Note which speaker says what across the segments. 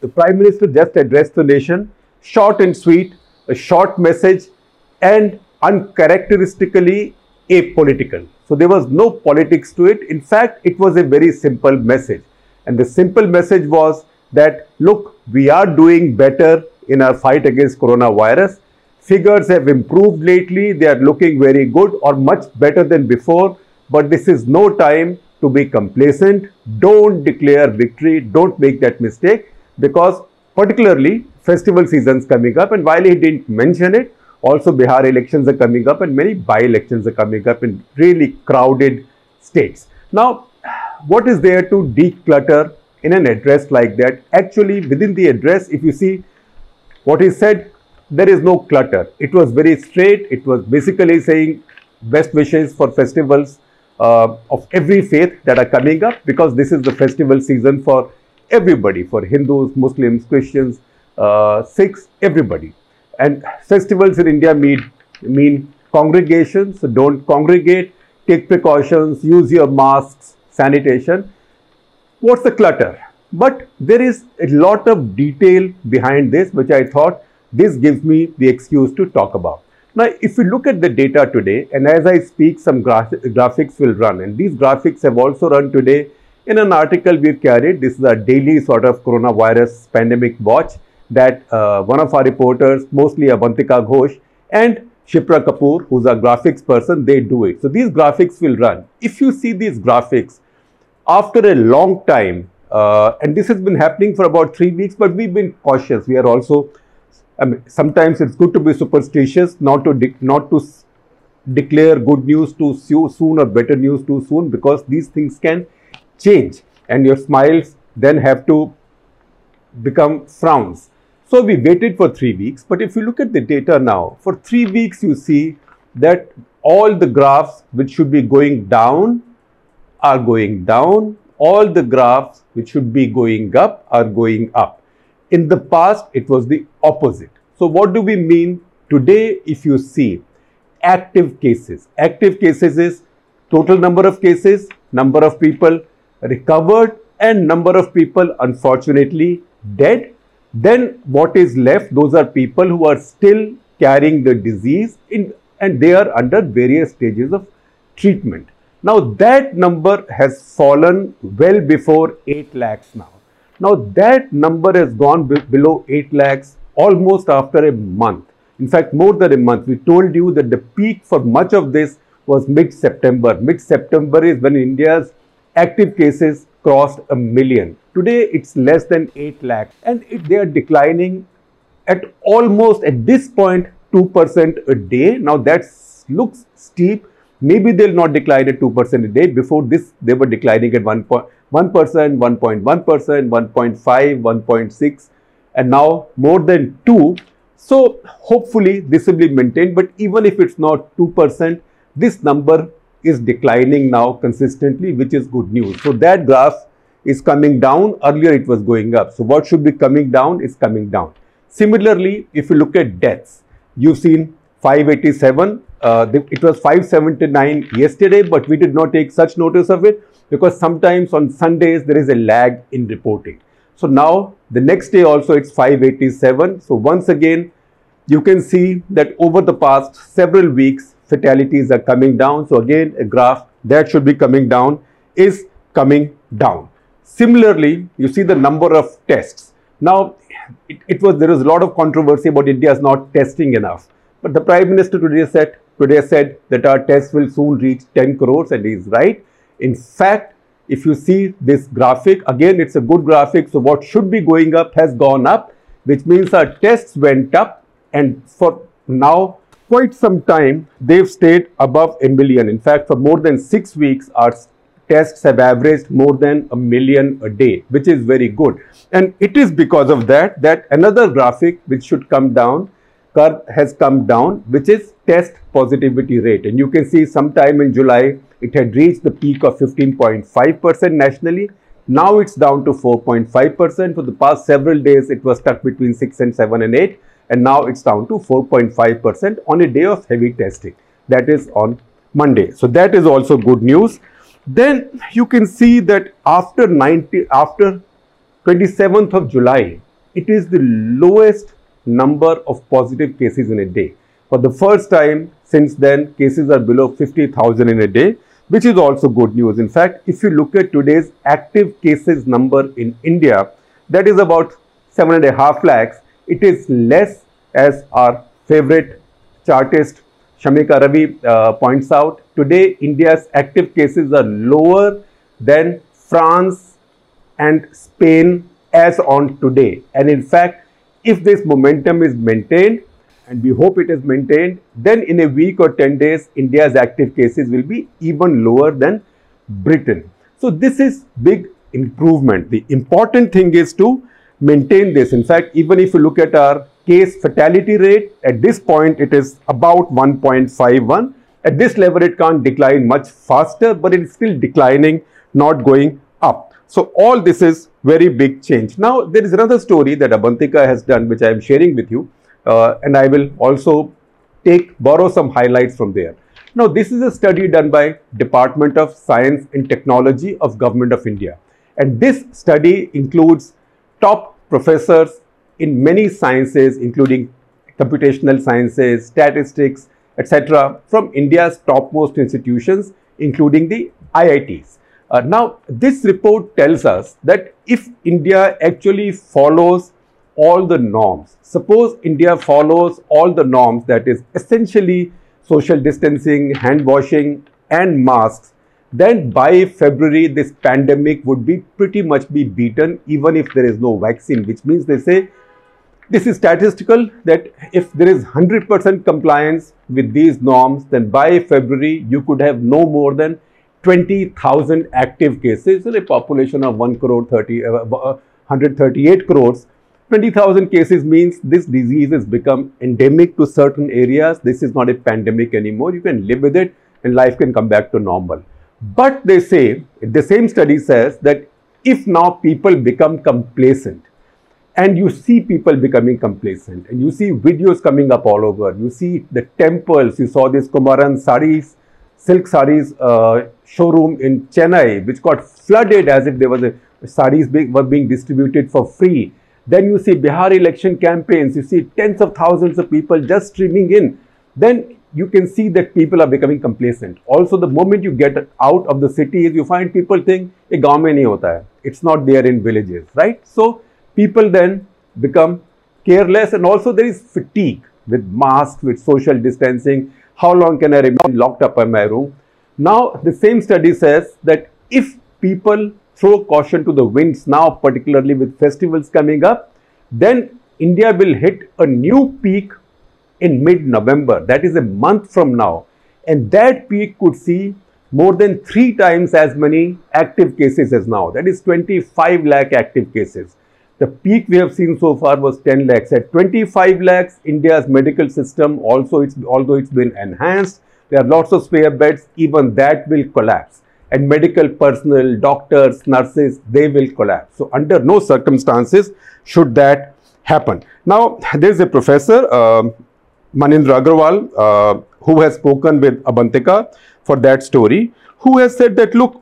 Speaker 1: the Prime Minister just addressed the nation, short and sweet, a short message, and uncharacteristically apolitical. So there was no politics to it. In fact, it was a very simple message. And the simple message was that, look, we are doing better in our fight against coronavirus. Figures have improved lately. They are looking very good or much better than before. But this is no time to be complacent. Don't declare victory. Don't make that mistake, because particularly festival seasons coming up. And while he didn't mention it, also Bihar elections are coming up and many by-elections are coming up in really crowded states. Now, what is there to declutter in an address like that? Actually, within the address, if you see what he said, there is no clutter. It was very straight. It was basically saying best wishes for festivals of every faith that are coming up, because this is the festival season for everybody, for Hindus, Muslims, Christians, Sikhs, everybody. And festivals in India mean congregations. So don't congregate, take precautions, use your masks, sanitation. What's the clutter? But there is a lot of detail behind this, which I thought this gives me the excuse to talk about. Now, if you look at the data today, and as I speak, some graphics will run, and these graphics have also run today in an article we've carried. This is a daily sort of coronavirus pandemic watch that one of our reporters, mostly Avantika Ghosh and Shipra Kapoor, who's a graphics person, they do it. So these graphics will run. If you see these graphics, after a long time, and this has been happening for about 3 weeks, but we've been cautious. We are also, sometimes it's good to be superstitious, not to declare good news too soon or better news too soon, because these things can change and your smiles then have to become frowns. So we waited for 3 weeks, but if you look at the data now, for 3 weeks you see that all the graphs which should be going down are going down, all the graphs which should be going up are going up. In the past, it was the opposite. So what do we mean? Today, if you see active cases is total number of cases, number of people recovered, and number of people unfortunately dead. Then what is left? Those are people who are still carrying the disease and they are under various stages of treatment. Now that number has fallen well before 8 lakhs now. Now that number has gone below 8 lakhs almost after a month. In fact, more than a month. We told you that the peak for much of this was mid-September. Mid-September is when India's active cases crossed 1 million. Today, it's less than 8 lakhs and they are declining at almost, at this point, 2% a day. Now that looks steep. Maybe they'll not decline at 2% a day. Before this, they were declining at 1%, 1.1%, 1.5%, 1.6%, and now more than 2%. So hopefully this will be maintained. But even if it's not 2%, this number is declining now consistently, which is good news. So that graph is coming down. Earlier it was going up. So what should be coming down is coming down. Similarly, if you look at deaths, you've seen 587. It was 579 yesterday, but we did not take such notice of it because sometimes on Sundays there is a lag in reporting. So now the next day also it's 587. So once again, you can see that over the past several weeks, fatalities are coming down. So again, a graph that should be coming down is coming down. Similarly, you see the number of tests. Now, there was a lot of controversy about India is not testing enough. But the Prime Minister today said that our tests will soon reach 10 crores, and he is right. In fact, if you see this graphic, again, it's a good graphic. So what should be going up has gone up, which means our tests went up. And for now, quite some time, they've stayed above 1 million. In fact, for more than 6 weeks, our tests have averaged more than 1 million a day, which is very good. And it is because of that another graphic which should come down, curve has come down, which is test positivity rate. And you can see sometime in July, it had reached the peak of 15.5% nationally. Now it's down to 4.5%. For the past several days, it was stuck between 6 and 7 and 8. And now it's down to 4.5% on a day of heavy testing. That is on Monday. So that is also good news. Then you can see that after 27th of July, it is the lowest number of positive cases in a day. For the first time since then, cases are below 50,000 in a day, which is also good news. In fact, if you look at today's active cases number in India, that is about 7.5 lakhs. It is less, as our favorite chartist Shamika Ravi points out. Today, India's active cases are lower than France and Spain as on today. And in fact, if this momentum is maintained, and we hope it is maintained, then in a week or 10 days, India's active cases will be even lower than Britain. So this is big improvement. The important thing is to maintain this. In fact, even if you look at our case fatality rate, at this point it is about 1.51. At this level it can't decline much faster, but it is still declining, not going up. So all this is very big change. Now there is another story that Abantika has done, which I am sharing with you, and I will also borrow some highlights from there. Now this is a study done by Department of Science and Technology of Government of India, and this study includes top professors in many sciences, including computational sciences, statistics, etc., from India's topmost institutions, including the IITs. Now, this report tells us that if India actually follows all the norms, suppose India follows all the norms, that is essentially social distancing, hand washing and masks, then by February this pandemic would be pretty much be beaten, even if there is no vaccine, which means they say this is statistical, that if there is 100% compliance with these norms, then by February you could have no more than 20,000 active cases in a population of 138 crores. 20,000 cases means this disease has become endemic to certain areas. This is not a pandemic anymore. You can live with it and life can come back to normal. But they say, the same study says that if now people become complacent, and you see people becoming complacent, and you see videos coming up all over, you see the temples, you saw this Kumaran sarees, silk sarees showroom in Chennai, which got flooded as if there was sarees were being distributed for free. Then you see Bihar election campaigns, you see tens of thousands of people just streaming in. Then you can see that people are becoming complacent. Also, the moment you get out of the cities, you find people think, "Ye gaon mein nahi hota hai." It's not there in villages, right? So people then become careless, and also there is fatigue with masks, with social distancing. How long can I remain locked up in my room? Now, the same study says that if people throw caution to the winds now, particularly with festivals coming up, then India will hit a new peak in mid-November. That is a month from now. And that peak could see more than 3 times as many active cases as now. That is 25 lakh active cases. The peak we have seen so far was 10 lakhs. At 25 lakhs, India's medical system also, although it's been enhanced, there are lots of spare beds, even that will collapse. And medical personnel, doctors, nurses, they will collapse. So under no circumstances should that happen. Now, there is a professor, Manindra Agarwal, who has spoken with Abantika for that story, who has said that, look,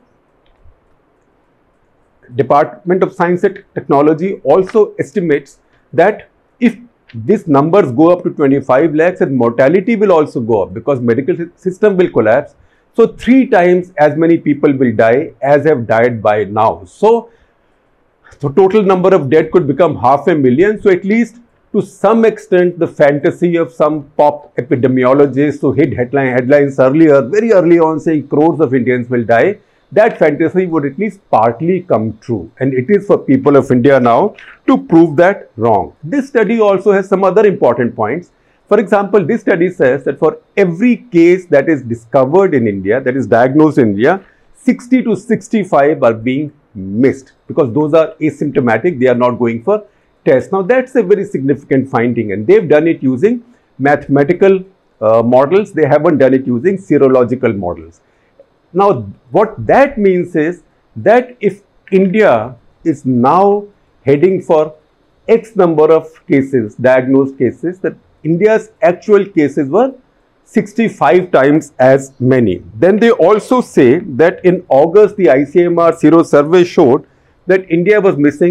Speaker 1: Department of Science and Technology also estimates that if these numbers go up to 25 lakhs, and mortality will also go up because medical system will collapse. So 3 times as many people will die as have died by now. So the total number of dead could become 500,000. So at least to some extent, the fantasy of some pop epidemiologists who hit headlines earlier, very early on, saying crores of Indians will die, that fantasy would at least partly come true. And it is for people of India now to prove that wrong. This study also has some other important points. For example, this study says that for every case that is discovered in India, that is diagnosed in India, 60 to 65 are being missed because those are asymptomatic. They are not going for tests. Now, that's a very significant finding, and they've done it using mathematical models. They haven't done it using serological models. Now, what that means is that if India is now heading for X number of cases, diagnosed cases, that India's actual cases were 65 times as many. Then they also say that in August, the ICMR Sero survey showed that India was missing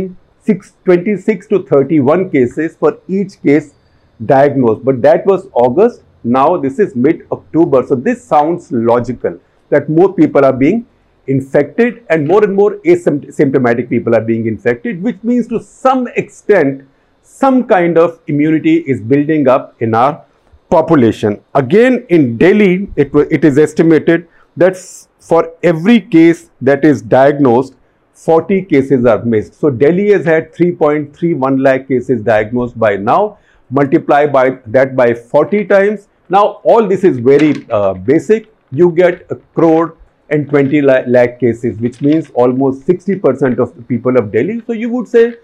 Speaker 1: 26 to 31 cases for each case diagnosed. But that was August. Now this is mid-October. So this sounds logical that more people are being infected and more asymptomatic people are being infected, which means to some extent, some kind of immunity is building up in our population. Again, in Delhi, it is estimated that for every case that is diagnosed, 40 cases are missed. So Delhi has had 3.31 lakh cases diagnosed by now. Multiply by that by 40 times. Now all this is very basic. You get 1 crore and 20 lakh cases, which means almost 60% of the people of Delhi. So you would say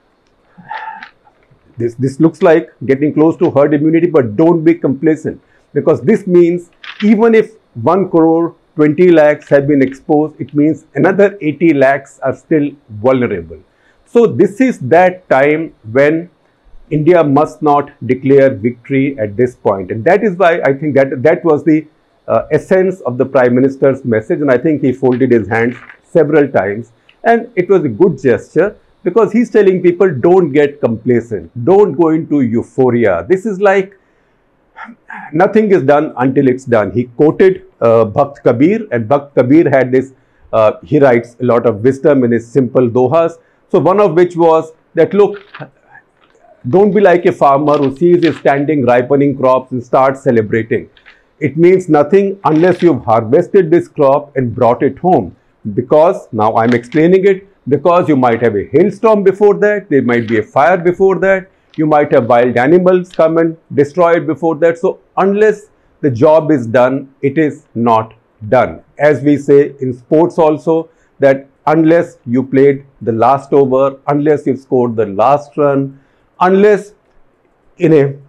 Speaker 1: this looks like getting close to herd immunity, but don't be complacent, because this means even if 1 crore 20 lakhs have been exposed, it means another 80 lakhs are still vulnerable. So this is that time when India must not declare victory at this point. And that is why I think that was the essence of the Prime Minister's message. And I think he folded his hands several times. And it was a good gesture, because he's telling people, don't get complacent. Don't go into euphoria. This is like nothing is done until it's done. He quoted Bhakt Kabir, and Bhakt Kabir had this, he writes a lot of wisdom in his simple dohas. So one of which was that, look, don't be like a farmer who sees his standing ripening crops and starts celebrating. It means nothing unless you've harvested this crop and brought it home. Because, now I'm explaining it, because you might have a hailstorm before that, there might be a fire before that, you might have wild animals come and destroy it before that. So unless the job is done, it is not done. As we say in sports also, that unless you played the last over, unless you've scored the last run, unless in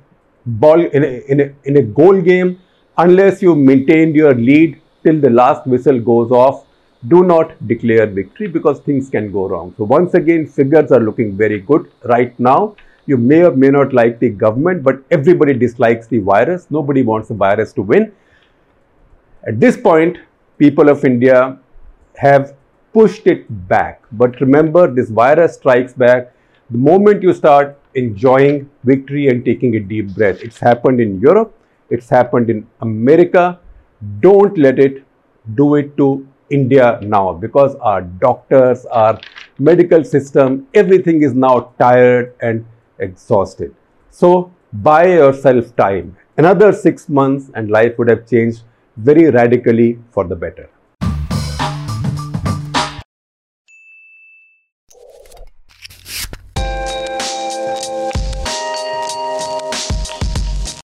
Speaker 1: a goal game, unless you maintained your lead till the last whistle goes off, do not declare victory, because things can go wrong. So once again, figures are looking very good right now. You may or may not like the government, but everybody dislikes the virus. Nobody wants the virus to win. At this point, people of India have pushed it back. But remember, this virus strikes back the moment you start enjoying victory and taking a deep breath. It's happened in Europe. It's happened in America. Don't let it do it to India now, because our doctors, our medical system, everything is now tired and exhausted. So buy yourself time. Another 6 months and life would have changed very radically for the better.